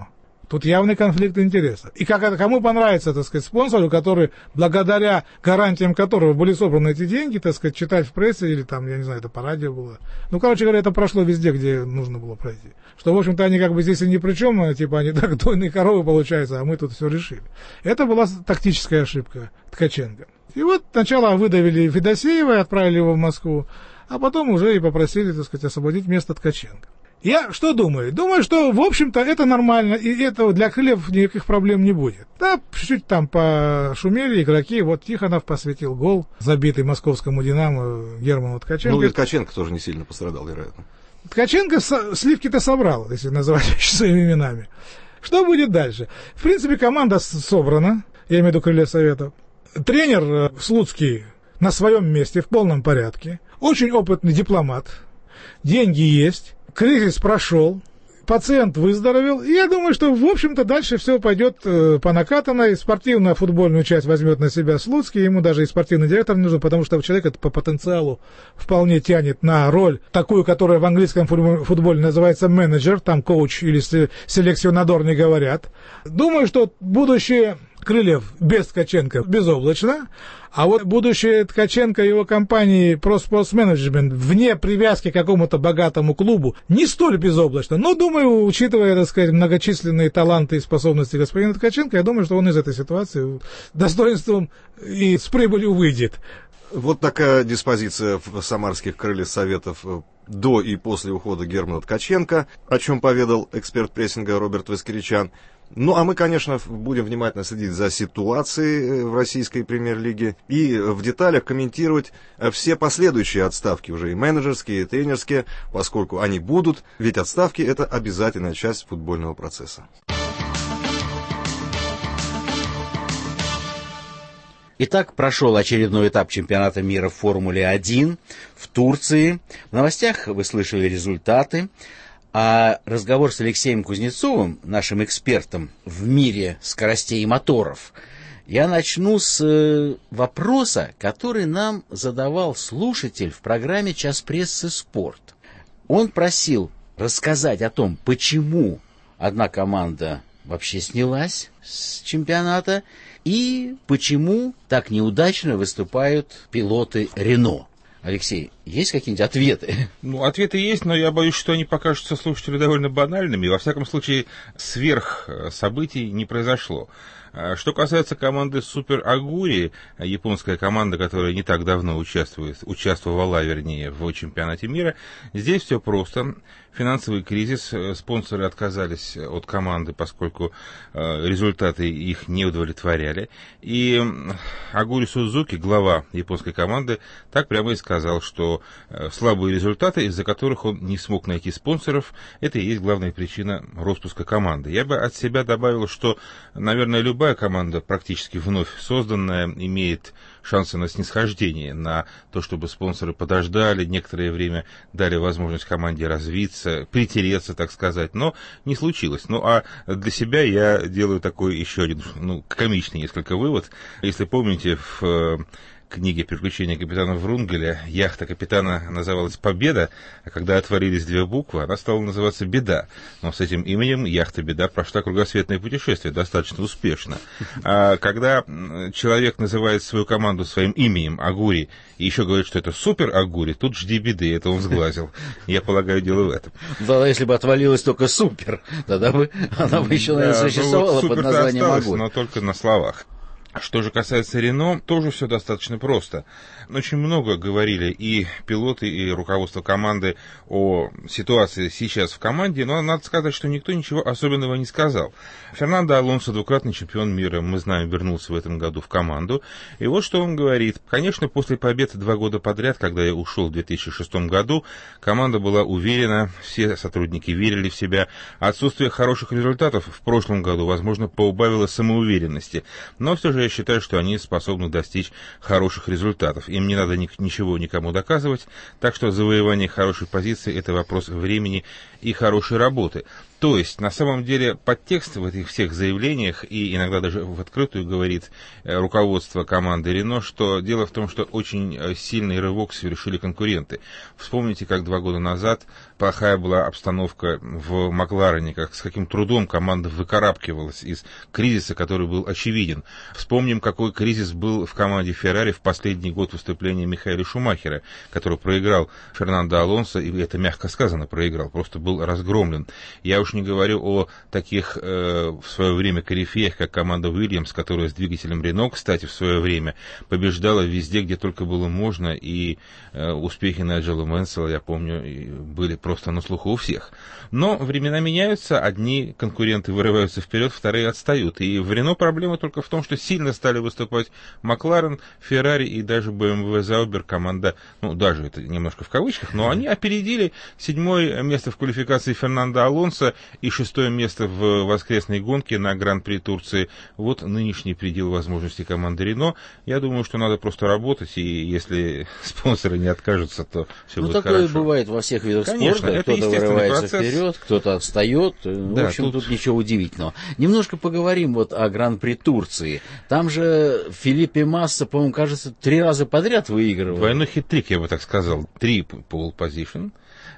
Тут явный конфликт интересов. И как это, кому понравится, так сказать, спонсору, который, благодаря гарантиям которого были собраны эти деньги, так сказать, читать в прессе или там, я не знаю, это по радио было. Ну, короче говоря, это прошло везде, где нужно было пройти. Что, в общем-то, они как бы здесь и ни при чем, типа, они так дойные коровы получаются, а мы тут все решили. Это была тактическая ошибка Ткаченко. И вот сначала выдавили Федосеева и отправили его в Москву, а потом уже и попросили, так сказать, освободить место Ткаченко. Я что думаю? Думаю, что, в общем-то, это нормально, и это для Крыльев никаких проблем не будет. Да, чуть-чуть там пошумели игроки, вот Тихонов посвятил гол, забитый московскому «Динамо» Герману Ткаченко. Ну, и Ткаченко тоже не сильно пострадал, вероятно. Ткаченко сливки-то собрал, если называть вещи своими именами. Что будет дальше? В принципе, команда собрана, я имею в виду Крылья Советов. Тренер Слуцкий на своем месте, в полном порядке. Очень опытный дипломат. Деньги есть. Кризис прошел, пациент выздоровел, и я думаю, что, в общем-то, дальше все пойдет э, по накатанной. Спортивную футбольную часть возьмет на себя Слуцкий, ему даже и спортивный директор не нужен, потому что человек это по потенциалу вполне тянет на роль, такую, которая в английском футболе называется менеджер, там коуч или селекционадор не говорят. Думаю, что будущее Крыльев без Ткаченко безоблачно, а вот будущее Ткаченко и его компании Pro Sports Management вне привязки к какому-то богатому клубу не столь безоблачно. Но, думаю, учитывая, так сказать, многочисленные таланты и способности господина Ткаченко, я думаю, что он из этой ситуации достоинством и с прибылью выйдет. Вот такая диспозиция в самарских Крыльев Советов до и после ухода Германа Ткаченко, о чем поведал эксперт прессинга Роберт Воскричан. Ну, а мы, конечно, будем внимательно следить за ситуацией в российской премьер-лиге и в деталях комментировать все последующие отставки, уже и менеджерские, и тренерские, поскольку они будут, ведь отставки – это обязательная часть футбольного процесса. Итак, прошел очередной этап чемпионата мира в Формуле один в Турции. В новостях вы слышали результаты. А разговор с Алексеем Кузнецовым, нашим экспертом в мире скоростей и моторов, я начну с э, вопроса, который нам задавал слушатель в программе «Час прессы. Спорт». Он просил рассказать о том, почему одна команда вообще снялась с чемпионата и почему так неудачно выступают пилоты «Рено». Алексей, есть какие-нибудь ответы? Ну, ответы есть, но я боюсь, что они покажутся слушателю довольно банальными. Во всяком случае, сверх событий не произошло. Что касается команды Супер Агури, японская команда, которая не так давно участвует, участвовала, вернее, в чемпионате мира, здесь все просто. Финансовый кризис, спонсоры отказались от команды, поскольку результаты их не удовлетворяли. И Агури Сузуки, глава японской команды, так прямо и сказал, что слабые результаты, из-за которых он не смог найти спонсоров, это и есть главная причина распуска команды. Я бы от себя добавил, что, наверное, любая команда, практически вновь созданная, имеет шансы на снисхождение, на то, чтобы спонсоры подождали, некоторое время дали возможность команде развиться, притереться, так сказать, но не случилось. Ну, а для себя я делаю такой еще один, ну, комичный несколько вывод. Если помните, в книге «Приключения капитана Врунгеля» яхта капитана называлась «Победа», а когда отворились две буквы, она стала называться «Беда». Но с этим именем яхта «Беда» прошла кругосветное путешествие достаточно успешно. А когда человек называет свою команду своим именем Агури и еще говорит, что это Супер Агури, тут жди беды, это он сглазил. Я полагаю, дело в этом. Да, если бы отвалилась только Супер, тогда бы она бы еще, наверное, существовала под названием Агури. Но только на словах. Что же касается Рено, тоже все достаточно просто. Очень много говорили и пилоты, и руководство команды о ситуации сейчас в команде, но надо сказать, что никто ничего особенного не сказал. Фернандо Алонсо, двукратный чемпион мира, мы знаем, вернулся в этом году в команду. И вот что он говорит. Конечно, после победы два года подряд, когда я ушел в две тысячи шестом году, команда была уверена, все сотрудники верили в себя. Отсутствие хороших результатов в прошлом году, возможно, поубавило самоуверенности. Но все же я считаю, что они способны достичь хороших результатов. Им не надо ни, ничего никому доказывать, так что завоевание хорошей позиции – это вопрос времени и хорошей работы. То есть, на самом деле, подтекст в этих всех заявлениях, и иногда даже в открытую говорит руководство команды Рено, что дело в том, что очень сильный рывок совершили конкуренты. Вспомните, как два года назад плохая была обстановка в Макларене, как с каким трудом команда выкарабкивалась из кризиса, который был очевиден. Вспомним, какой кризис был в команде Феррари в последний год выступления Михаэля Шумахера, который проиграл Фернандо Алонсо, и это мягко сказано проиграл, просто был разгромлен. Я уж не говорю о таких э, в свое время корифеях, как команда Уильямс, которая с двигателем Рено, кстати, в свое время побеждала везде, где только было можно, и э, успехи Найджела Мэнсела, я помню, были просто на слуху у всех. Но времена меняются, одни конкуренты вырываются вперед, вторые отстают. И в Рено проблема только в том, что сильно стали выступать Макларен, Феррари и даже бэ эм вэ Заубер, команда, ну, даже это немножко в кавычках, но они опередили седьмое место в квалификации Фернандо Алонсо и шестое место в воскресной гонке на Гран-при Турции. Вот нынешний предел возможностей команды Рено. Я думаю, что надо просто работать, и если спонсоры не откажутся, то все ну, будет хорошо. Ну, такое бывает во всех видах Конечно, спорта. Кто-то вырывается процесс. Вперед, кто-то отстает. Да, в общем, тут... тут ничего удивительного. Немножко поговорим вот о Гран-при Турции. Там же Фелипе Масса, по-моему, кажется, три раза подряд выигрывал. Двойной хит-трик, я бы так сказал. Три pole position.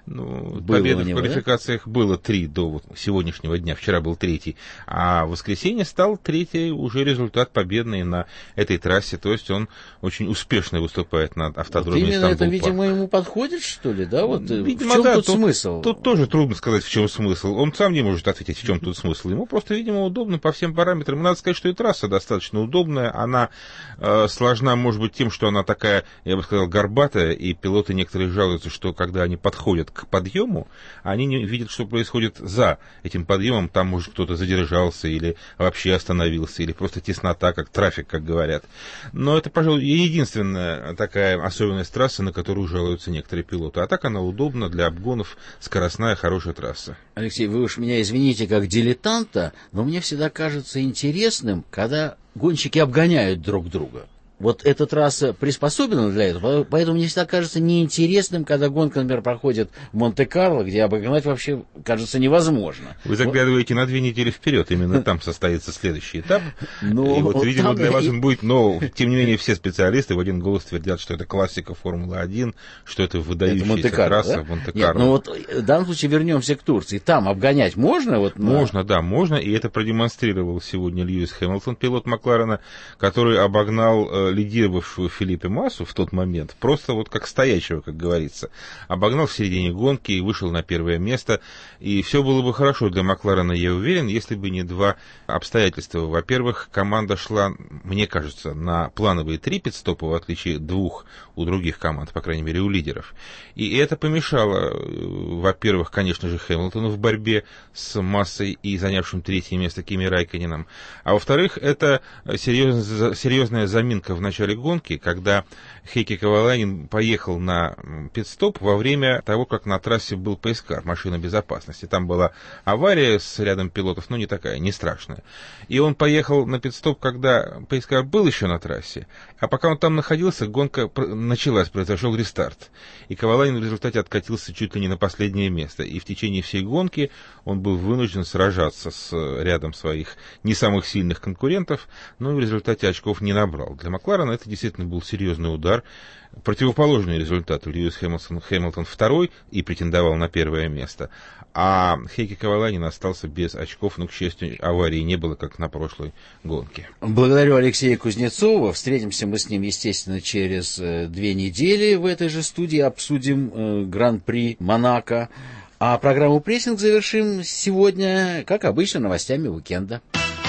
Ну, победы в квалификациях да? было три до вот сегодняшнего дня, вчера был третий, а в воскресенье стал третий уже результат победный на этой трассе, то есть он очень успешно выступает на автодроме вот Стамбул-Парк. Это, видимо, ему подходит, что ли, да? Вот, видимо, в чем да, тут тут, смысл? Тут тоже трудно сказать, в чем смысл. Он сам не может ответить, в чем тут смысл. Ему просто, видимо, удобно по всем параметрам. Надо сказать, что и трасса достаточно удобная, она э, сложна, может быть, тем, что она такая, я бы сказал, горбатая, и пилоты некоторые жалуются, что когда они подходят к подъему, они не видят, что происходит за этим подъемом. Там, может, кто-то задержался или вообще остановился, или просто теснота, как трафик, как говорят. Но это, пожалуй, единственная такая особенность трассы, на которую жалуются некоторые пилоты. А так она удобна для обгонов, скоростная, хорошая трасса. Алексей, вы уж меня извините как дилетанта, но мне всегда кажется интересным, когда гонщики обгоняют друг друга. Вот эта трасса приспособлена для этого, поэтому мне всегда кажется неинтересным, когда гонка, например, проходит в Монте-Карло, где обогнать вообще, кажется, невозможно. Вы заглядываете но... на две недели вперед, именно там состоится следующий этап. Но и вот, видимо, для вас он будет, но, тем не менее, все специалисты в один голос твердят, что это классика Формулы один, что это выдающаяся трасса да? в Монте-Карло. Нет, ну вот в данном случае вернемся к Турции. Там обгонять можно? Вот, можно, на... да, можно, и это продемонстрировал сегодня Льюис Хэмилтон, пилот Макларена, который обогнал лидировавшего Фелипе Массу в тот момент, просто вот как стоячего, как говорится. Обогнал в середине гонки и вышел на первое место. И все было бы хорошо для Макларена, я уверен, если бы не два обстоятельства. Во-первых, команда шла, мне кажется, на плановые три пит-стопа, в отличие от двух у других команд, по крайней мере, у лидеров. И это помешало, во-первых, конечно же, Хэмилтону в борьбе с Массой и занявшим третье место Кими Райкконеном. А во-вторых, это серьезная, серьезная заминка в начале гонки, когда Хейки Ковалайнин поехал на пит-стоп во время того, как на трассе был пейскар, машина безопасности. Там была авария с рядом пилотов, но не такая, не страшная. И он поехал на пит-стоп, когда пейскар был еще на трассе, а пока он там находился, гонка началась, произошел рестарт. И Ковалайнин в результате откатился чуть ли не на последнее место. И в течение всей гонки он был вынужден сражаться с рядом своих не самых сильных конкурентов, но в результате очков не набрал. Для Макларена это действительно был серьезный удар. Противоположный результату. Льюис Хэмилтон, Хэмилтон второй и претендовал на первое место. А Хейки Ковалайнин остался без очков, но, к счастью, аварии не было, как на прошлой гонке. Благодарю Алексея Кузнецова. Встретимся мы с ним, естественно, через две недели в этой же студии. Обсудим э, Гран-при Монако. А программу «Прессинг» завершим сегодня, как обычно, новостями уикенда.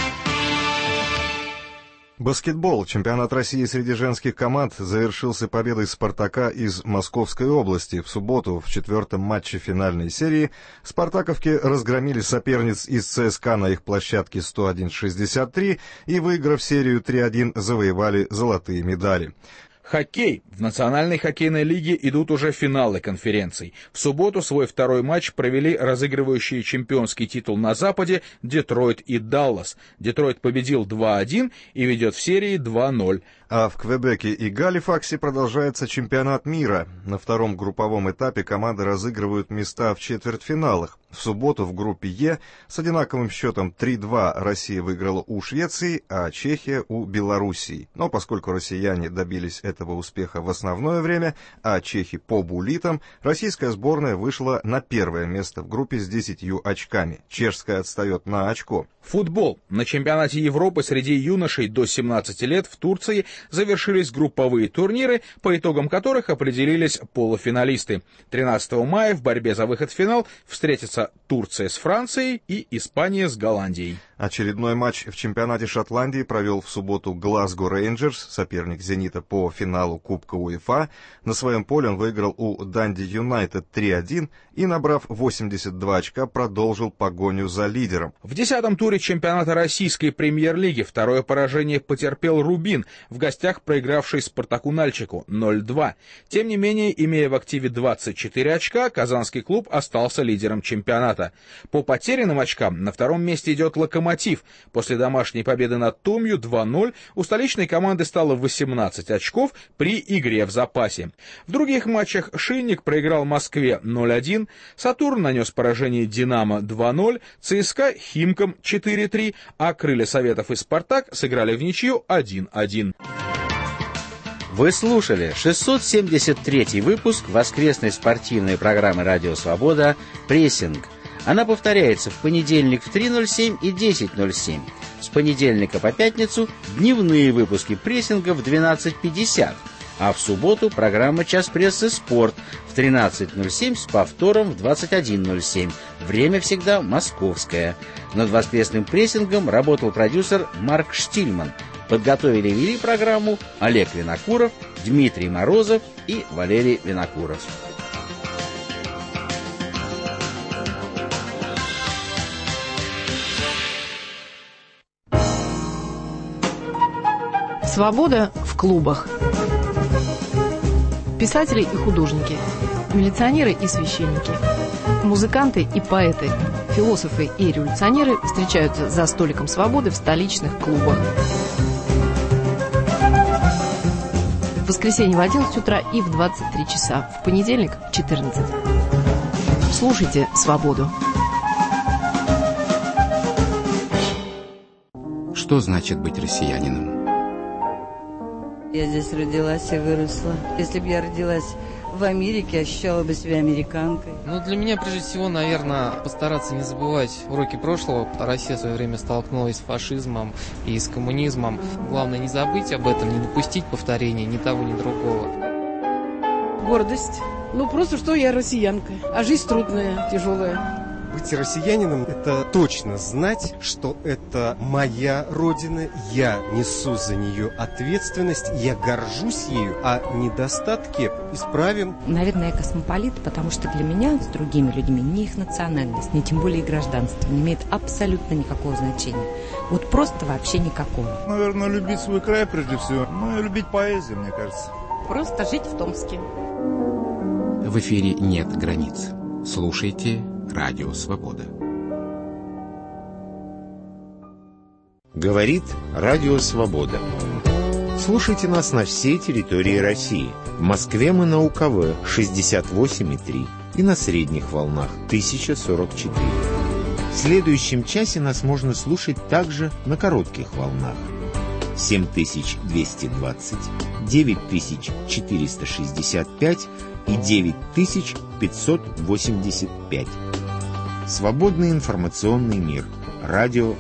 Баскетбол. Чемпионат России среди женских команд завершился победой «Спартака» из Московской области. В субботу в четвертом матче финальной серии спартаковки разгромили соперниц из ЦСКА на их площадке сто один шестьдесят три и, выиграв серию три один, завоевали золотые медали. Хоккей. В Национальной хоккейной лиге идут уже финалы конференций. В субботу свой второй матч провели разыгрывающие чемпионский титул на Западе Детройт и Даллас. Детройт победил два один и ведет в серии два ноль. А в Квебеке и Галифаксе продолжается чемпионат мира. На втором групповом этапе команды разыгрывают места в четвертьфиналах. В субботу в группе Е с одинаковым счетом три два Россия выиграла у Швеции, а Чехия у Белоруссии. Но поскольку россияне добились этого успеха в основное время, а чехи по буллитам, российская сборная вышла на первое место в группе с десятью очками. Чешская отстает на очко. Футбол. На чемпионате Европы среди юношей до семнадцати лет в Турции завершились групповые турниры, по итогам которых определились полуфиналисты. тринадцатого мая в борьбе за выход в финал встретятся Турция с Францией и Испания с Голландией. Очередной матч в чемпионате Шотландии провел в субботу Глазго Рейнджерс, соперник «Зенита» по финалу Кубка УЕФА. На своем поле он выиграл у Данди Юнайтед три один и, набрав восемьдесят два очка, продолжил погоню за лидером. В десятом туре чемпионата российской премьер-лиги второе поражение потерпел «Рубин», в гостях проигравший «Спартаку» Нальчику ноль два. Тем не менее, имея в активе двадцать четыре очка, казанский клуб остался лидером чемпионата. По потерянным очкам на втором месте идет «Локомотив». После домашней победы над Томью два ноль у столичной команды стало восемнадцать очков при игре в запасе. В других матчах «Шинник» проиграл Москве ноль один, «Сатурн» нанес поражение «Динамо» два ноль, ЦСКА «Химкам» четыре три, а «Крылья Советов» и «Спартак» сыграли в ничью один один. Вы слушали шестьсот семьдесят третий выпуск воскресной спортивной программы «Радио Свобода» «Прессинг». Она повторяется в понедельник в три ноль семь и десять ноль семь. С понедельника по пятницу дневные выпуски прессинга в двенадцать пятьдесят. А в субботу программа «Час прессы. Спорт» в тринадцать ноль семь с повтором в двадцать один ноль семь. Время всегда московское. Над воскресным прессингом работал продюсер Марк Штильман. Подготовили и вели программу Олег Винокуров, Дмитрий Морозов и Валерий Винокуров. Свобода в клубах. Писатели и художники, милиционеры и священники, музыканты и поэты, философы и революционеры встречаются за столиком свободы в столичных клубах. В воскресенье в одиннадцать утра и в двадцать три часа, в понедельник в четырнадцать. Слушайте «Свободу». Что значит быть россиянином? Я здесь родилась и выросла. Если бы я родилась в Америке, ощущала бы себя американкой. Ну, для меня, прежде всего, наверное, постараться не забывать уроки прошлого. Россия в свое время столкнулась с фашизмом и с коммунизмом. Главное, не забыть об этом, не допустить повторения ни того, ни другого. Гордость. Ну, просто что я россиянка. А жизнь трудная, тяжелая. Быть россиянином – это точно знать, что это моя родина, я несу за нее ответственность, я горжусь ею, а недостатки исправим. Наверное, я космополит, потому что для меня с другими людьми ни их национальность, ни тем более и гражданство не имеет абсолютно никакого значения. Вот просто вообще никакого. Наверное, любить свой край прежде всего, ну и любить поэзию, мне кажется. Просто жить в Томске. В эфире нет границ. Слушайте Радио Свобода. Говорит Радио Свобода. Слушайте нас на всей территории России. В Москве мы на УКВ шестьдесят восемь и три и на средних волнах тысяча сорок четыре. В следующем часе нас можно слушать также на коротких волнах. семь тысяч двести двадцать, девять тысяч четыреста шестьдесят пять и девять тысяч пятьсот восемьдесят пять. Свободный информационный мир. Радио